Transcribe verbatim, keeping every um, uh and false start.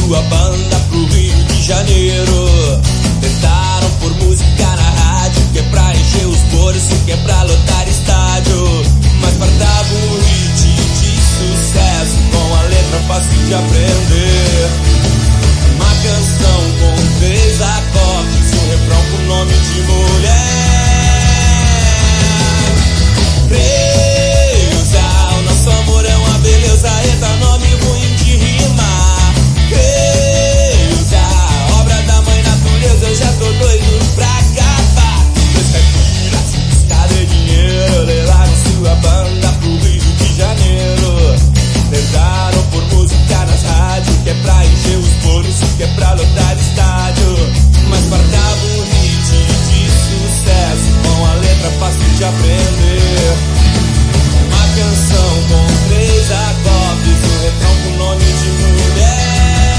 sua banda pro Rio de Janeiro. Tentaram por música na rádio, que é pra encher os bolsos, que é pra lotar estádio, mas guardava um hit de sucesso com a letra fácil de aprender. Uma canção com três acordes, um refrão com nome de mulher. Creusa, o nosso amor é uma beleza, eita nome ruim de rimar. Creusa, obra da mãe natureza, eu já tô doido pra acabar. Dois caipiras, buscar de dinheiro, levaram sua banda pro Rio de Janeiro. Tentaram por música nas rádios, que é pra encher os bolsos, que é pra lotar estádio, mas guardava um hit de sucesso com a letra fácil de aprender. Uma canção com três acordes, um refrão com nome de mulher.